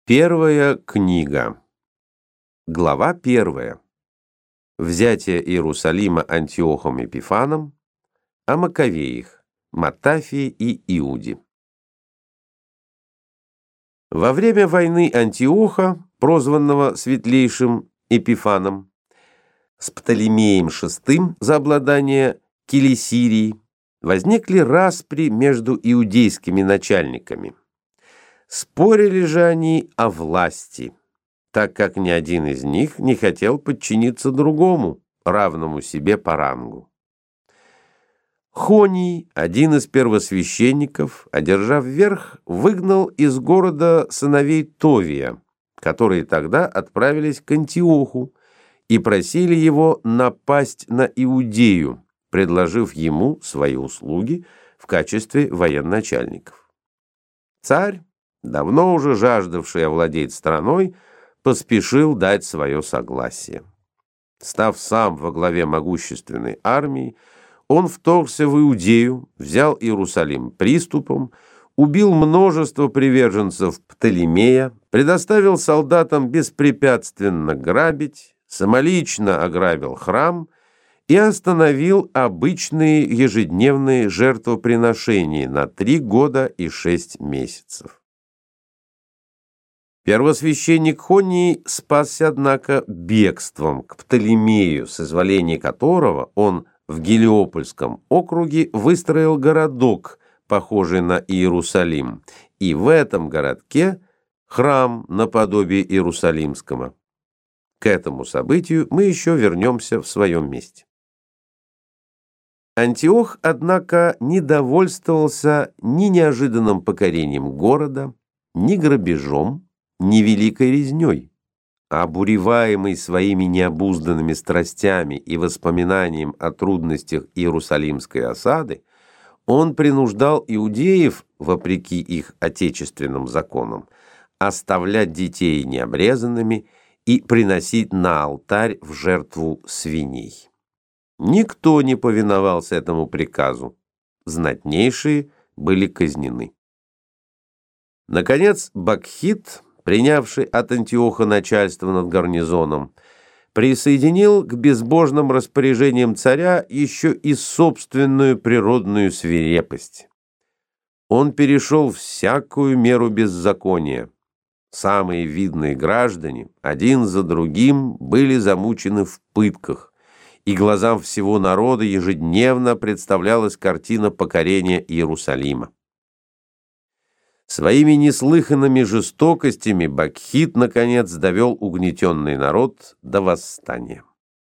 Первая книга. Глава 1. Взятие Иерусалима Антиохом Эпифаном, о Маковеях, Матафии и Иуде. Во время войны Антиоха, прозванного Светлейшим Эпифаном, с Птолемеем VI за обладание Килисирией, возникли распри между иудейскими начальниками. Спорили же они о власти, так как ни один из них не хотел подчиниться другому, равному себе по рангу. Хоний, один из первосвященников, одержав верх, выгнал из города сыновей Товия, которые тогда отправились к Антиоху и просили его напасть на Иудею, предложив ему свои услуги в качестве военачальников. Царь, давно уже жаждавший овладеть страной, поспешил дать свое согласие. Став сам во главе могущественной армии, он вторгся в Иудею, взял Иерусалим приступом, убил множество приверженцев Птолемея, предоставил солдатам беспрепятственно грабить, самолично ограбил храм и остановил обычные ежедневные жертвоприношения на 3 года и 6 месяцев. Первосвященник Хоний спасся, однако, бегством к Птолемею, с изволения которого он в Гелиопольском округе выстроил городок, похожий на Иерусалим, и в этом городке храм наподобие Иерусалимского. К этому событию мы еще вернемся в своем месте. Антиох, однако, не довольствовался ни неожиданным покорением города, ни грабежом, ни великой резней. Обуреваемый своими необузданными страстями и воспоминанием о трудностях Иерусалимской осады, он принуждал иудеев, вопреки их отечественным законам, оставлять детей необрезанными и приносить на алтарь в жертву свиней. Никто не повиновался этому приказу, знатнейшие были казнены. Наконец, Бакхит, принявший от Антиоха начальство над гарнизоном, присоединил к безбожным распоряжениям царя еще и собственную природную свирепость. Он перешел всякую меру беззакония. Самые видные граждане один за другим были замучены в пытках, и глазам всего народа ежедневно представлялась картина покорения Иерусалима. Своими неслыханными жестокостями Бакхит, наконец, довел угнетенный народ до восстания.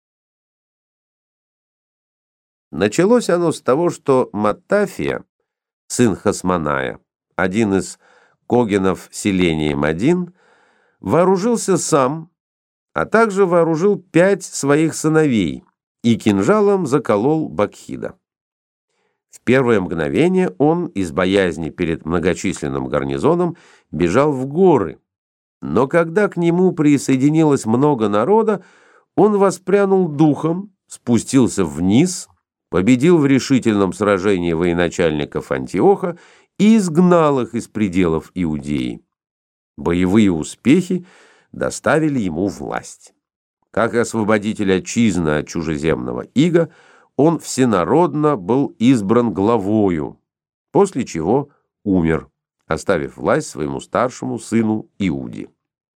Началось оно с того, что Матафия, сын Хасмоная, один из когенов селением один, вооружился сам, а также вооружил 5 своих сыновей и кинжалом заколол Бакхида. В первое мгновение он, из боязни перед многочисленным гарнизоном, бежал в горы. Но когда к нему присоединилось много народа, он воспрянул духом, спустился вниз, победил в решительном сражении военачальников Антиоха и изгнал их из пределов Иудеи. Боевые успехи доставили ему власть. Как освободитель отчизны от чужеземного ига, он всенародно был избран главою, после чего умер, оставив власть своему старшему сыну Иуде.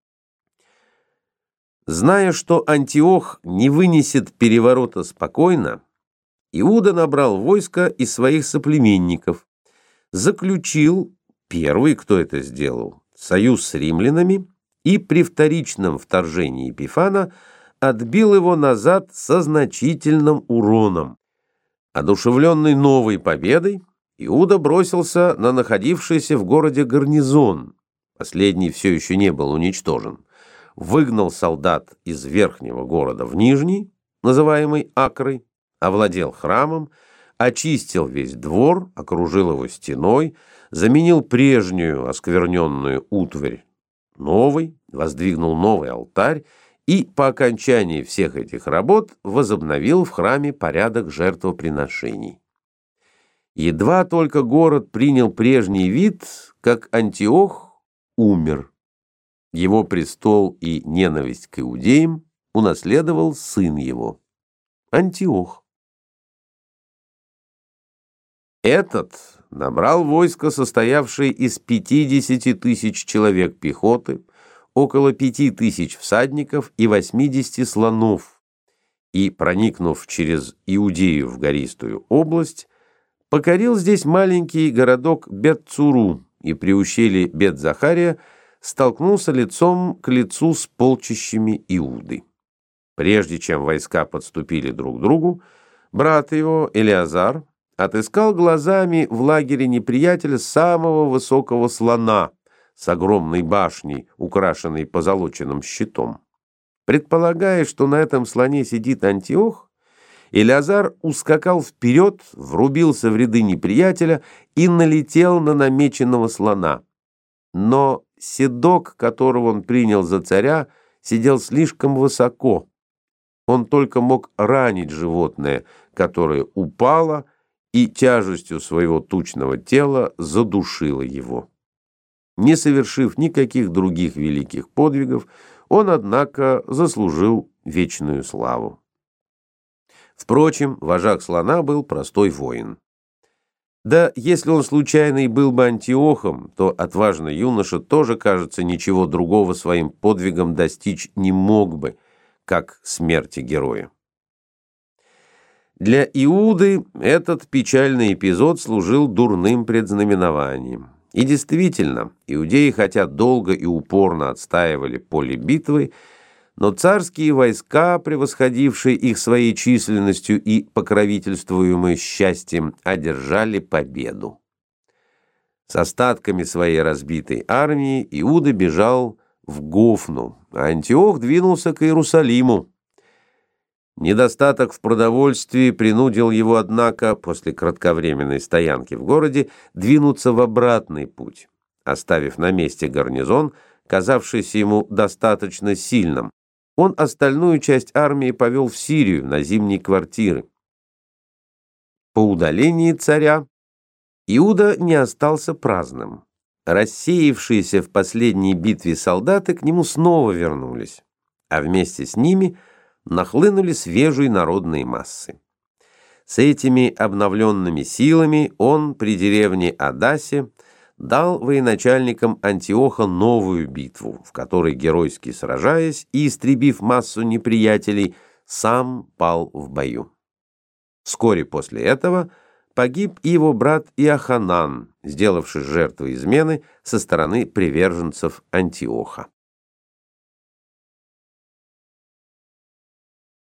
Зная, что Антиох не вынесет переворота спокойно, Иуда набрал войско из своих соплеменников, заключил, первый, кто это сделал, союз с римлянами и при вторичном вторжении Эпифана отбил его назад со значительным уроном. Одушевленный новой победой, Иуда бросился на находившийся в городе гарнизон. Последний все еще не был уничтожен. Выгнал солдат из верхнего города в нижний, называемый Акрой, овладел храмом, очистил весь двор, окружил его стеной, заменил прежнюю оскверненную утварь новой, воздвигнул новый алтарь и по окончании всех этих работ возобновил в храме порядок жертвоприношений. Едва только город принял прежний вид, как Антиох умер. Его престол и ненависть к иудеям унаследовал сын его, Антиох. Этот набрал войско, состоявшее из 50 тысяч человек пехоты, около 5 тысяч всадников и 80 слонов, и, проникнув через Иудею в гористую область, покорил здесь маленький городок Бет-Цуру и при ущелье Бет-Захария столкнулся лицом к лицу с полчищами Иуды. Прежде чем войска подступили друг к другу, брат его, Элиазар, отыскал глазами в лагере неприятеля самого высокого слона с огромной башней, украшенной позолоченным щитом. Предполагая, что на этом слоне сидит Антиох, Элиазар ускакал вперед, врубился в ряды неприятеля и налетел на намеченного слона. Но седок, которого он принял за царя, сидел слишком высоко. Он только мог ранить животное, которое упало и тяжестью своего тучного тела задушило его. Не совершив никаких других великих подвигов, он, однако, заслужил вечную славу. Впрочем, вожак слона был простой воин. Да, если он случайно и был бы Антиохом, то отважный юноша тоже, кажется, ничего другого своим подвигом достичь не мог бы, как смерти героя. Для Иуды этот печальный эпизод служил дурным предзнаменованием. И действительно, иудеи, хотя долго и упорно отстаивали поле битвы, но царские войска, превосходившие их своей численностью и покровительствуемые счастьем, одержали победу. С остатками своей разбитой армии Иуда бежал в Гофну, а Антиох двинулся к Иерусалиму. Недостаток в продовольствии принудил его, однако, после кратковременной стоянки в городе, двинуться в обратный путь, оставив на месте гарнизон, казавшийся ему достаточно сильным. Он остальную часть армии повел в Сирию на зимние квартиры. По удалении царя Иуда не остался праздным. Рассеявшиеся в последней битве солдаты к нему снова вернулись, а вместе с ними нахлынули свежие народные массы. С этими обновленными силами он при деревне Адасе дал военачальникам Антиоха новую битву, в которой, геройски сражаясь и истребив массу неприятелей, сам пал в бою. Вскоре после этого погиб и его брат Иоханан, сделавший жертвой измены со стороны приверженцев Антиоха.